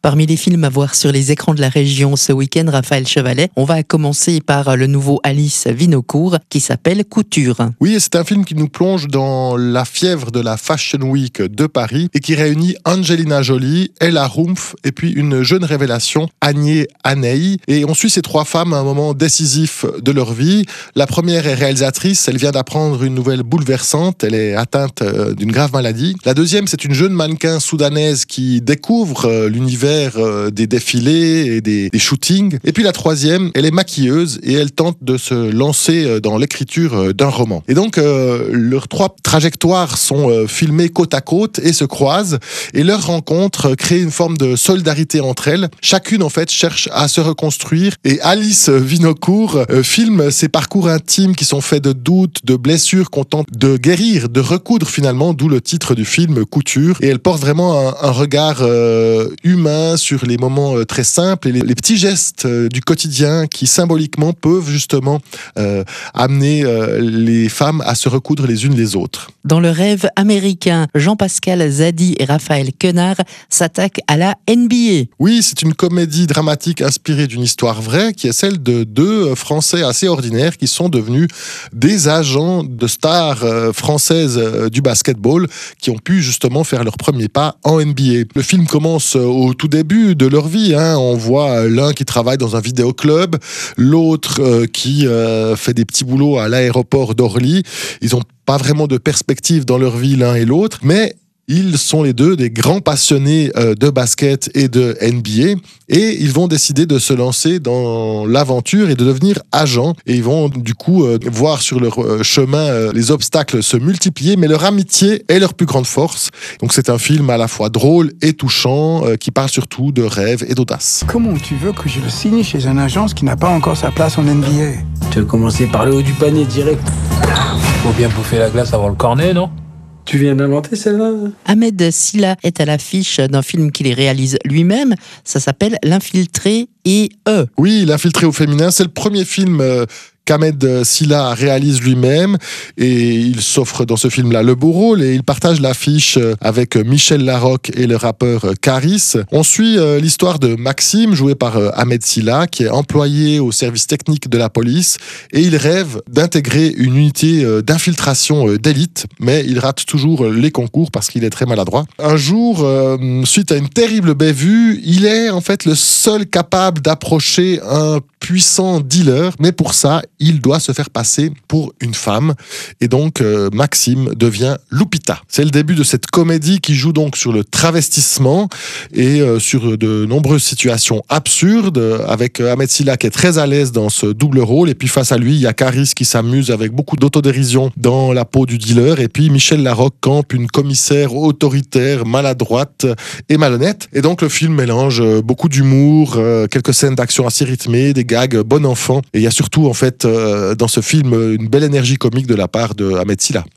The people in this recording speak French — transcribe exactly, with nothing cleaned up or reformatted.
Parmi les films à voir sur les écrans de la région ce week-end, Raphaël Chevalet, on va commencer par le nouveau Alice Vinocourt qui s'appelle Couture. Oui, et c'est un film qui nous plonge dans la fièvre de la Fashion Week de Paris et qui réunit Angelina Jolie, Ella Rumpf et puis une jeune révélation, Agnès Aney. Et on suit ces trois femmes à un moment décisif de leur vie. La première est réalisatrice, elle vient d'apprendre une nouvelle bouleversante, elle est atteinte d'une grave maladie. La deuxième, c'est une jeune mannequin soudanaise qui découvre l'univers des défilés et des, des shootings. Et puis la troisième, elle est maquilleuse et elle tente de se lancer dans l'écriture d'un roman. Et donc, euh, leurs trois trajectoires sont euh, filmées côte à côte et se croisent. Et leur rencontre crée une forme de solidarité entre elles. Chacune, en fait, cherche à se reconstruire. Et Alice Vinocourt euh, filme ses parcours intimes qui sont faits de doutes, de blessures qu'on tente de guérir, de recoudre finalement, d'où le titre du film, Couture. Et elle porte vraiment un, un regard euh, humain sur les moments euh, très simples et les, les petits gestes euh, du quotidien qui symboliquement peuvent justement euh, amener euh, les femmes à se recoudre les unes les autres. Dans le rêve américain, Jean-Pascal Zadi et Raphaël Quenard s'attaquent à la N B A. Oui, c'est une comédie dramatique inspirée d'une histoire vraie qui est celle de deux Français assez ordinaires qui sont devenus des agents de stars françaises du basketball qui ont pu justement faire leur premier pas en N B A. Le film commence au tout début de leur vie. Hein. On voit l'un qui travaille dans un vidéoclub, l'autre euh, qui euh, fait des petits boulots à l'aéroport d'Orly. Ils n'ont pas vraiment de perspective dans leur vie l'un et l'autre, mais ils sont les deux des grands passionnés de basket et de N B A et ils vont décider de se lancer dans l'aventure et de devenir agents. Et ils vont du coup voir sur leur chemin les obstacles se multiplier, mais leur amitié est leur plus grande force. Donc c'est un film à la fois drôle et touchant qui parle surtout de rêve et d'audace. Comment tu veux que je le signe chez une agence qui n'a pas encore sa place en N B A? Tu veux commencer par le haut du panier direct. Faut bien bouffer la glace avant le cornet, non? Tu viens d'inventer celle-là? Ahmed Silla est à l'affiche d'un film qu'il réalise lui-même. Ça s'appelle L'Infiltré et E. Oui, L'Infiltré au féminin, c'est le premier film euh, qu'Ahmed Silla réalise lui-même et il s'offre dans ce film-là le beau rôle et il partage l'affiche avec Michel Larocque et le rappeur Caris. On suit euh, l'histoire de Maxime, joué par euh, Ahmed Silla, qui est employé au service technique de la police et il rêve d'intégrer une unité euh, d'infiltration euh, d'élite, mais il rate toujours les concours parce qu'il est très maladroit. Un jour, euh, suite à une terrible bévue, il est en fait le seul capable d'approcher un puissant dealer, mais pour ça, il doit se faire passer pour une femme. Et donc, euh, Maxime devient Lupita. C'est le début de cette comédie qui joue donc sur le travestissement et euh, sur de nombreuses situations absurdes, avec Ahmed Silla qui est très à l'aise dans ce double rôle. Et puis face à lui, il y a Caris qui s'amuse avec beaucoup d'autodérision dans la peau du dealer. Et puis Michel Larocque campe une commissaire autoritaire, maladroite et malhonnête. Et donc, le film mélange beaucoup d'humour, euh, quelques scènes d'action assez rythmées, des gags bon enfant. Et il y a surtout, en fait, euh, dans ce film, une belle énergie comique de la part de Ahmed Silla.